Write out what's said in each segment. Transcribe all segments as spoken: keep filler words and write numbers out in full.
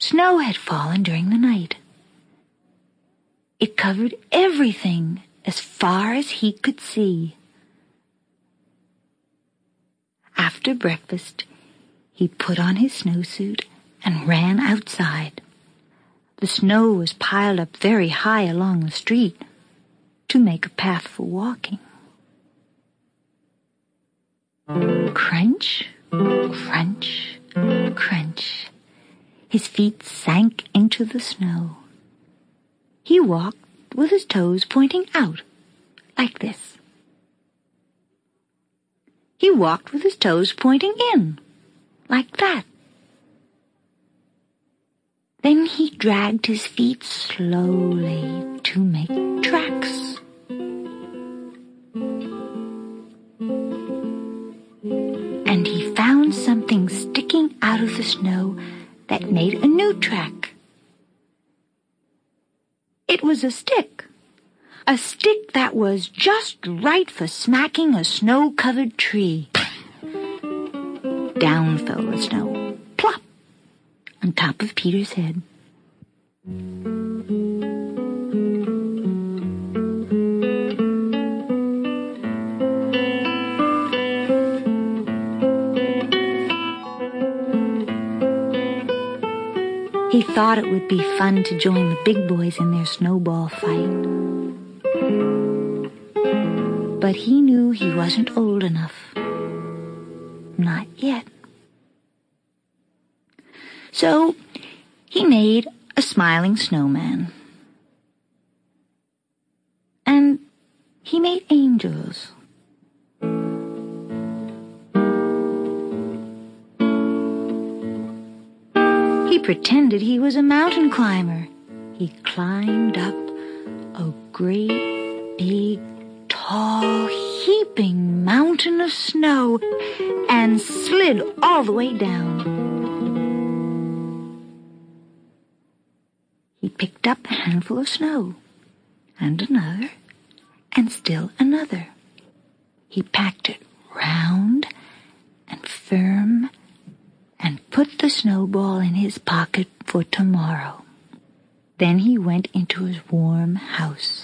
Snow had fallen during the night. It covered everything as far as he could see. After breakfast, he put on his snowsuit and ran outside. The snow was piled up very high along the street to make a path for walking. Crunch, crunch, crunch. His feet sank into the snow. He walked with his toes pointing out, like this. He walked with his toes pointing in, like that. Then he dragged his feet slowly to make tracks. And he found something sticking out of the snow that made a new track. It was a stick, a stick that was just right for smacking a snow-covered tree. Down fell the snow, plop, on top of Peter's head. He thought it would be fun to join the big boys in their snowball fight. But he knew he wasn't old enough. Not yet. So he made a smiling snowman. And he made angels. He pretended he was a mountain climber. He climbed up a great, big, tall, heaping mountain of snow and slid all the way down. He picked up a handful of snow, and another, and still another. He packed it round and firm and put the snowball in his pocket for tomorrow. Then he went into his warm house.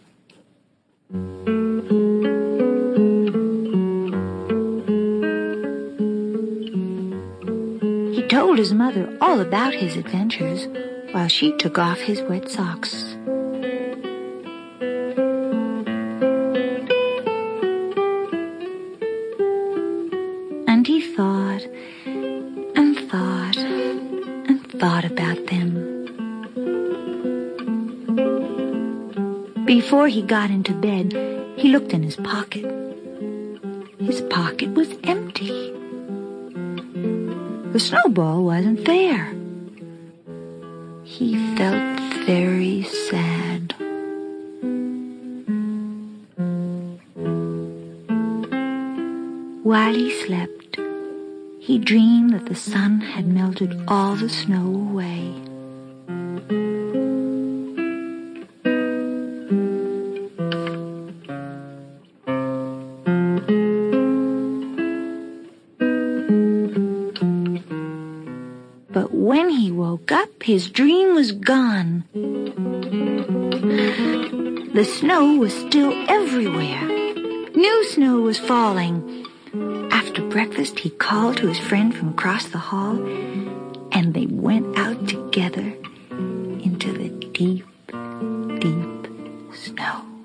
He told his mother all about his adventures while she took off his wet socks. And he thought and thought and thought about them. Before he got into bed, he looked in his pocket. His pocket was empty. The snowball wasn't there. He felt very sad. While he slept, he dreamed that the sun had melted all the snow away. But when he woke up, his dream was gone. The snow was still everywhere. New snow was falling. After breakfast, he called to his friend from across the hall, and they went out together into the deep, deep snow.